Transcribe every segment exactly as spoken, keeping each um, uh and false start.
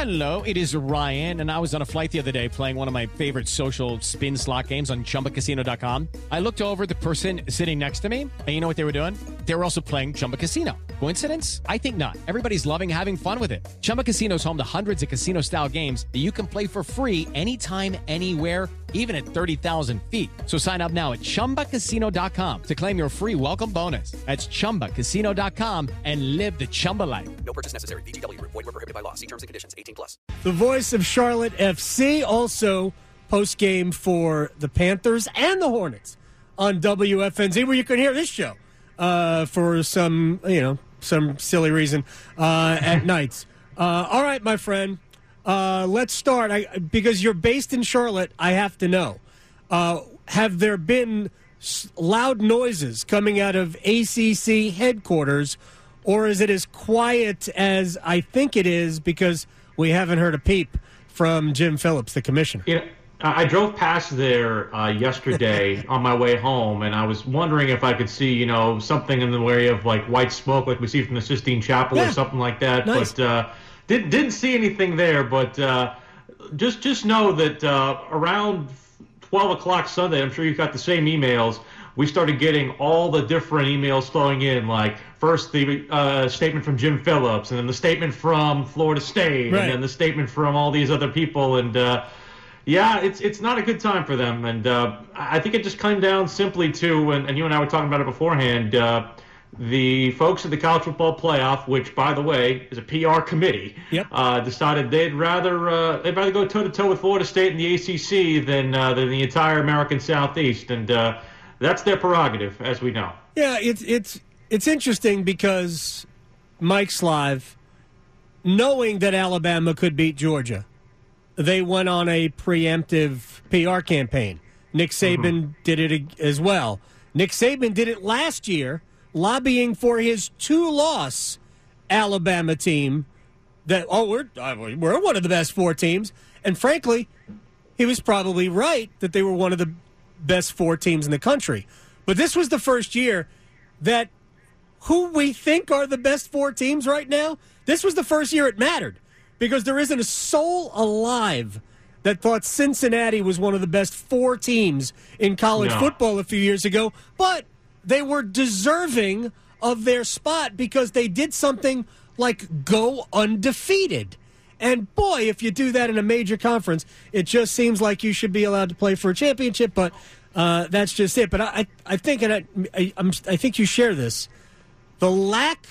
Hello, it is Ryan, and I was on a flight the other day playing one of my favorite social spin slot games on Chumba Casino dot com. I looked over at the person sitting next to me, and you know what they were doing? They were also playing Chumba Casino. Coincidence? I think not. Everybody's loving having fun with it. Chumba Casino is home to hundreds of casino-style games that you can play for free anytime, anywhere, even at thirty thousand feet. So sign up now at Chumba Casino dot com to claim your free welcome bonus. That's Chumba Casino dot com and live the Chumba life. No purchase necessary. V G W. Void where prohibited by law. See terms and conditions. eighteen plus. The voice of Charlotte F C, also post-game for the Panthers and the Hornets on W F N Z, where you can hear this show uh, for some, you know, some silly reason uh, at nights. Uh, all right, my friend. Uh, let's start. I, because you're based in Charlotte, I have to know. Uh, have there been s- loud noises coming out of A C C headquarters, or is it as quiet as I think it is because we haven't heard a peep from Jim Phillips, the commissioner? Yeah, I drove past there uh, yesterday on my way home, and I was wondering if I could see, you know, something in the way of like white smoke like we see from the Sistine Chapel yeah. or something like that. Nice. But uh, didn't didn't see anything there. But uh, just just know that uh, around twelve o'clock Sunday, I'm sure you've got the same emails. We started getting all the different emails flowing in, like first the uh, statement from Jim Phillips, and then the statement from Florida State, right. and then the statement from all these other people. And uh, yeah, it's it's not a good time for them. And uh, I think it just came down simply to, and, and you and I were talking about it beforehand, uh, the folks at the College Football Playoff, which, by the way, is a P R committee, yep. uh, decided they'd rather uh, they'd rather go toe to toe with Florida State and the A C C than uh, than the entire American Southeast, and uh, that's their prerogative, as we know. Yeah, it's it's it's interesting because Mike's live, knowing that Alabama could beat Georgia, they went on a preemptive P R campaign. Nick Saban mm-hmm. did it as well. Nick Saban did it last year, lobbying for his two-loss Alabama team. That oh, we're we're one of the best four teams, and frankly, he was probably right that they were one of the best four teams in the country. But this was the first year that who we think are the best four teams right now, this was the first year it mattered, because there isn't a soul alive that thought Cincinnati was one of the best four teams in college no. football a few years ago, but they were deserving of their spot because they did something like go undefeated. And boy, if you do that in a major conference, it just seems like you should be allowed to play for a championship, but uh, that's just it. But I, I think, and I, I, I'm, I think you share this, the lack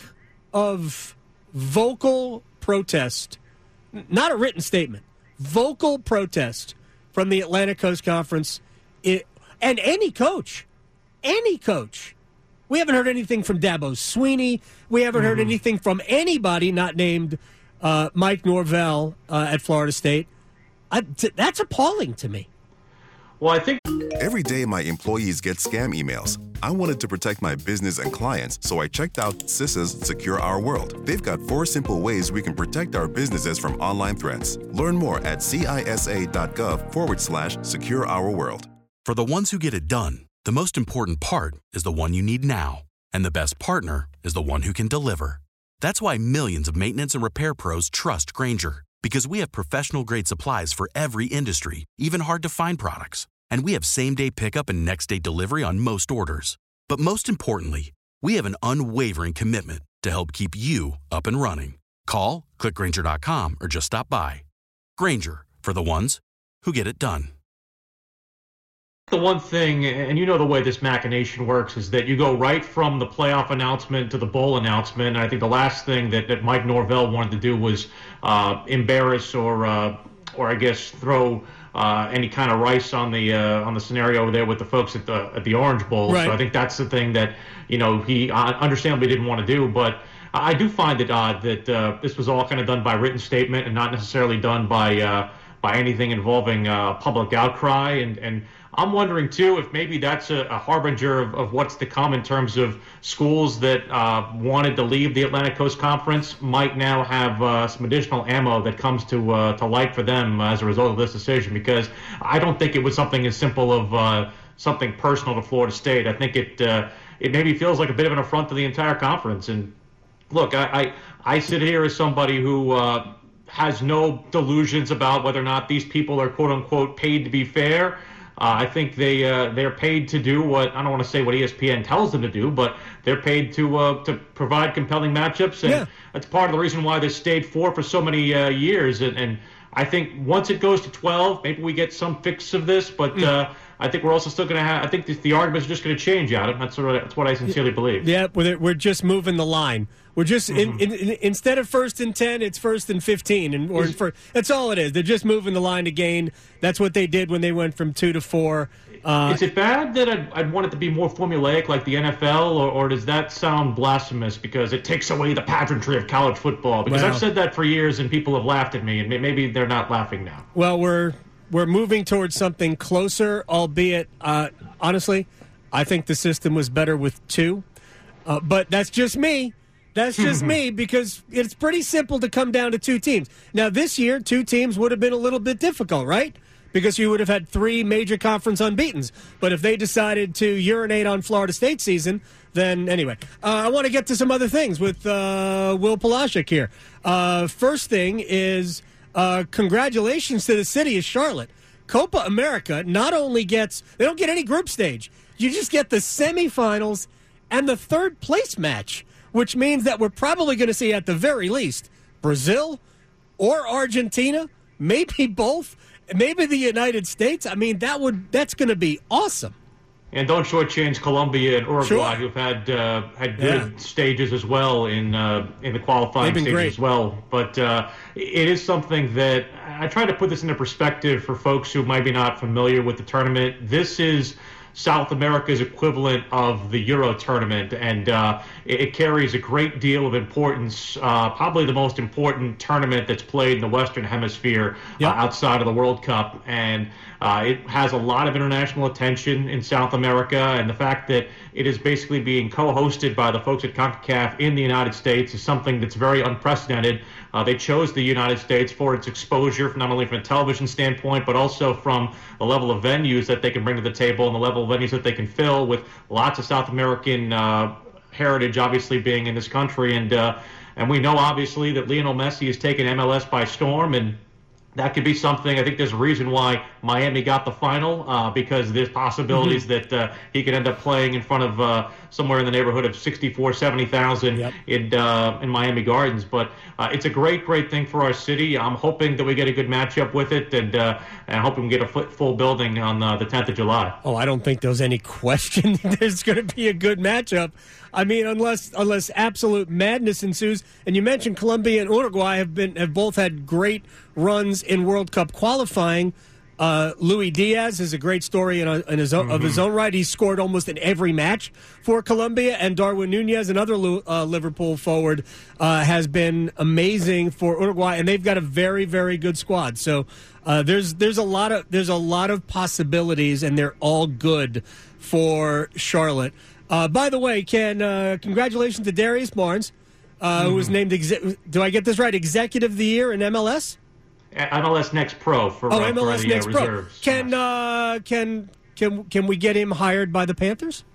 of vocal protest, not a written statement, vocal protest from the Atlantic Coast Conference, it, and any coach, any coach. We haven't heard anything from Dabo Swinney. We haven't mm-hmm. heard anything from anybody not named uh, Mike Norvell uh, at Florida State. I, t- that's appalling to me. Well, I think every day my employees get scam emails. I wanted to protect my business and clients, so I checked out CISA's Secure Our World. They've got four simple ways we can protect our businesses from online threats. Learn more at cisa.gov forward slash secure our world. For the ones who get it done, the most important part is the one you need now. And the best partner is the one who can deliver. That's why millions of maintenance and repair pros trust Grainger, because we have professional-grade supplies for every industry, even hard-to-find products. And we have same-day pickup and next-day delivery on most orders. But most importantly, we have an unwavering commitment to help keep you up and running. Call, click Grainger dot com, or just stop by. Grainger, for the ones who get it done. The one thing, and you know the way this machination works, is that you go right from the playoff announcement to the bowl announcement. And I think the last thing that, that Mike Norvell wanted to do was uh, embarrass or, uh, or I guess, throw uh, any kind of rice on the uh, on the scenario over there with the folks at the at the Orange Bowl. Right. So I think that's the thing that you know he uh, understandably didn't want to do. But I do find it odd that uh, this was all kind of done by written statement and not necessarily done by uh, by anything involving uh, public outcry. And and I'm wondering, too, if maybe that's a, a harbinger of, of what's to come in terms of schools that uh, wanted to leave the Atlantic Coast Conference might now have uh, some additional ammo that comes to uh, to light for them as a result of this decision, because I don't think it was something as simple of uh, something personal to Florida State. I think it uh, it maybe feels like a bit of an affront to the entire conference. And look, I, I, I sit here as somebody who uh, has no delusions about whether or not these people are quote unquote paid to be fair. Uh, I think they uh, they're paid to do what I don't want to say what E S P N tells them to do, but they're paid to uh, to provide compelling matchups, and yeah. that's part of the reason why they stayed four for so many uh, years. And, and I think once it goes to twelve, maybe we get some fix of this, but mm. uh, I think we're also still going to have. I think the, the arguments are just going to change, Adam. That's what that's what I sincerely believe. Yeah, we're just moving the line. We're just mm-hmm. in, in, in, instead of first and ten, it's first and fifteen, and or in first, that's all it is. They're just moving the line to gain. That's what they did when they went from two to four. Uh, is it bad that I'd, I'd want it to be more formulaic like the N F L, or, or does that sound blasphemous because it takes away the pageantry of college football? Because well, I've said that for years, and people have laughed at me, and maybe they're not laughing now. Well, we're we're moving towards something closer, albeit uh, honestly, I think the system was better with two, uh, but that's just me. That's just me, because it's pretty simple to come down to two teams. Now, this year, two teams would have been a little bit difficult, right? Because you would have had three major conference unbeatens. But if they decided to urinate on Florida State season, then anyway. Uh, I want to get to some other things with uh, Will Palaszczuk here. Uh, first thing is uh, congratulations to the city of Charlotte. Copa America not only gets, they don't get any group stage. You just get the semifinals and the third place match, which means that we're probably going to see, at the very least, Brazil or Argentina, maybe both, maybe the United States. I mean, that would that's going to be awesome. And don't shortchange Colombia and Uruguay, sure. who've had uh, had good yeah. stages as well in uh, in the qualifying stages great. as well. But uh, it is something that I try to put this into perspective for folks who might be not familiar with the tournament. This is South America's equivalent of the Euro tournament, and uh, it, it carries a great deal of importance, uh, probably the most important tournament that's played in the Western Hemisphere yep. uh, outside of the World Cup, and uh, it has a lot of international attention in South America, and the fact that it is basically being co-hosted by the folks at CONCACAF in the United States is something that's very unprecedented. Uh, they chose the United States for its exposure, not only from a television standpoint, but also from the level of venues that they can bring to the table and the level of venues that they can fill, with lots of South American uh, heritage obviously being in this country. And uh, and we know obviously that Lionel Messi has taken M L S by storm, and that could be something. I think there's a reason why Miami got the final, uh, because there's possibilities mm-hmm. that uh, he could end up playing in front of uh, somewhere in the neighborhood of sixty-four, seventy thousand yep. in uh, in Miami Gardens. But uh, it's a great, great thing for our city. I'm hoping that we get a good matchup with it, and uh, and I hope we can get a full building on uh, the tenth of July. Oh, I don't think there's any question there's going to be a good matchup. I mean, unless unless absolute madness ensues. And you mentioned Colombia and Uruguay have been have both had great runs in World Cup qualifying. Uh, Luis Diaz is a great story in, a, in his own, mm-hmm. of his own right. He's scored almost in every match for Colombia, and Darwin Nunez, another uh, Liverpool forward, uh, has been amazing for Uruguay, and they've got a very, very good squad. So uh, there's there's a lot of there's a lot of possibilities, and they're all good for Charlotte. Uh, by the way, Ken, uh, congratulations to Darius Barnes, uh, mm-hmm. who was named, exe- do I get this right, Executive of the Year in M L S? M L S Next Pro for, oh, uh, M L S for the Next uh, Pro. reserves. Can, yes. uh, can, can, can we get him hired by the Panthers?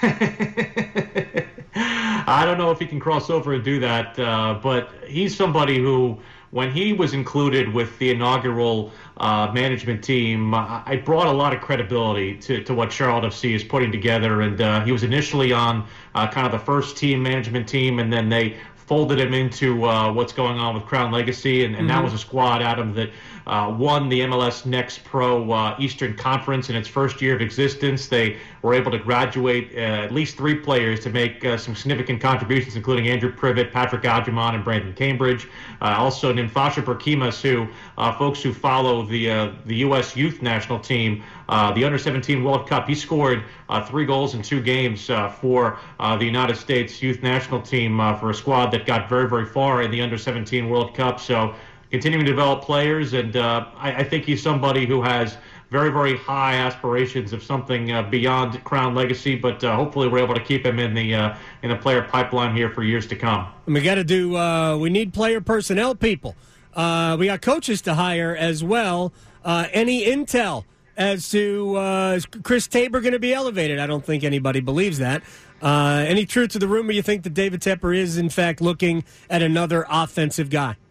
I don't know if he can cross over and do that, uh, but he's somebody who, when he was included with the inaugural uh, management team, uh, I brought a lot of credibility to, to what Charlotte F C is putting together. And uh, he was initially on uh, kind of the first team management team, and then they folded him into uh, what's going on with Crown Legacy, and, and mm-hmm. that was a squad, Adam, that uh, won the M L S Next Pro uh, Eastern Conference in its first year of existence. They were able to graduate uh, at least three players to make uh, some significant contributions, including Andrew Privet, Patrick Adjumon, and Brandon Cambridge. Uh, also, Nimfasha Berkimas, who uh, folks who follow the uh, the U S youth national team, uh, the under seventeen World Cup, he scored uh, three goals in two games uh, for uh, the United States youth national team uh, for a squad that got very, very far in the under seventeen World Cup. So continuing to develop players, and uh, I, I think he's somebody who has very, very high aspirations of something uh, beyond Crown Legacy, but uh, hopefully we're able to keep him in the uh, in the player pipeline here for years to come. And we got to do. Uh, we need player personnel people. Uh, we got coaches to hire as well. Uh, any intel as to uh, is Chris Tabor going to be elevated? I don't think anybody believes that. Uh, any truth to the rumor you think that David Tepper is in fact looking at another offensive guy?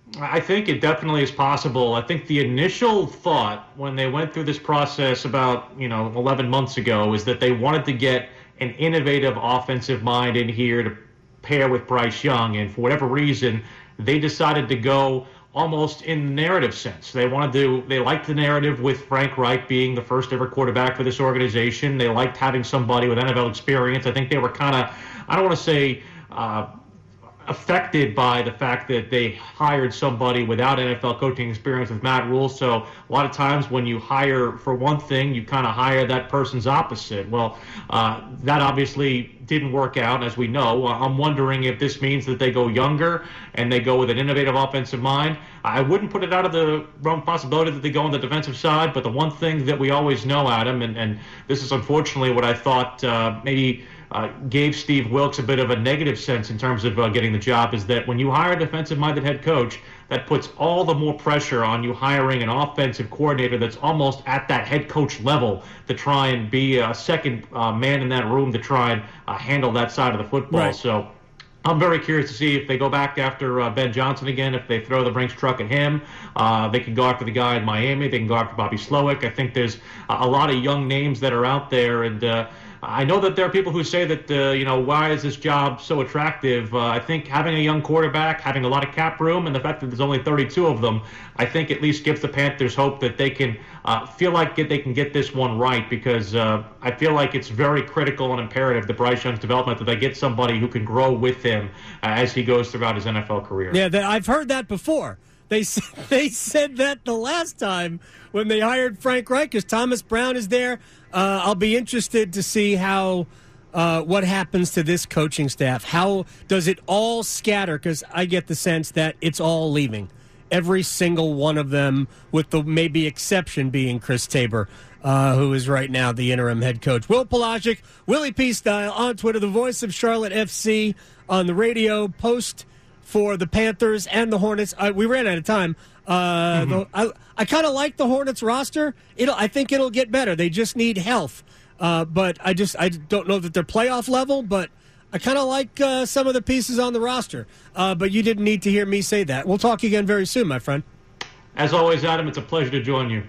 I think it definitely is possible. I think the initial thought when they went through this process about, you know, eleven months ago is that they wanted to get an innovative offensive mind in here to pair with Bryce Young. And for whatever reason, they decided to go almost in the narrative sense. They wanted to, they liked the narrative with Frank Reich being the first ever quarterback for this organization. They liked having somebody with N F L experience. I think they were kind of, I don't want to say, uh, affected by the fact that they hired somebody without N F L coaching experience with Matt Rule. So a lot of times when you hire for one thing, you kind of hire that person's opposite. Well, uh, that obviously didn't work out, as we know. I'm wondering if this means that they go younger and they go with an innovative offensive mind. I wouldn't put it out of the realm of possibility that they go on the defensive side, but the one thing that we always know, Adam, and, and this is unfortunately what I thought uh, maybe Uh, gave Steve Wilks a bit of a negative sense in terms of uh, getting the job, is that when you hire a defensive-minded head coach, that puts all the more pressure on you hiring an offensive coordinator that's almost at that head coach level to try and be a second uh, man in that room to try and uh, handle that side of the football. Right. So I'm very curious to see if they go back after uh, Ben Johnson again, if they throw the Brinks truck at him. Uh, they can go after the guy in Miami. They can go after Bobby Slowick. I think there's a, a lot of young names that are out there, and uh, I know that there are people who say that, uh, you know, why is this job so attractive? Uh, I think having a young quarterback, having a lot of cap room, and the fact that there's only thirty-two of them, I think at least gives the Panthers hope that they can uh, feel like they can get this one right, because uh, I feel like it's very critical and imperative to Bryce Young's development that they get somebody who can grow with him uh, as he goes throughout his N F L career. Yeah, that, I've heard that before. They they said that the last time when they hired Frank Reich, because Thomas Brown is there. Uh, I'll be interested to see how uh, what happens to this coaching staff. How does it all scatter? Because I get the sense that it's all leaving. Every single one of them, with the maybe exception being Chris Tabor, uh, who is right now the interim head coach. Will Pelagic, Willie P. Style on Twitter, the voice of Charlotte F C on the radio, post for the Panthers and the Hornets. Uh, we ran out of time. Uh, mm-hmm. the, I, I kind of like the Hornets roster. It'll, I think it'll get better. They just need health. Uh, but I just I don't know that they're playoff level, but I kind of like uh, some of the pieces on the roster. Uh, but you didn't need to hear me say that. We'll talk again very soon, my friend. As always, Adam, it's a pleasure to join you.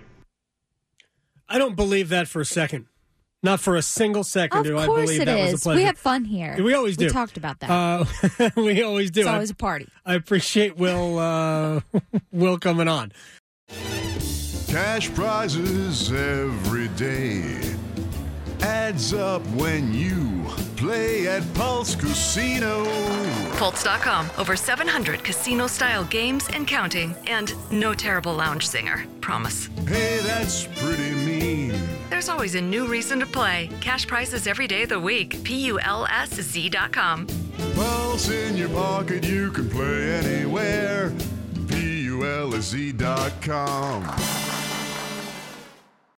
I don't believe that for a second. Not for a single second of do I course believe it that is. was a pleasure. We have fun here. We always do. We talked about that. Uh, we always do. It's always I, a party. I appreciate Will uh, Will coming on. Cash prizes every day. Adds up when you play at Pulse Casino. Pulse dot com. Over seven hundred casino-style games and counting. And no terrible lounge singer. Promise. Hey, that's pretty mean. There's always a new reason to play. Cash prizes every day of the week. P U L S Z dot com. Pulse in your pocket, you can play anywhere. P U L S Z dot com.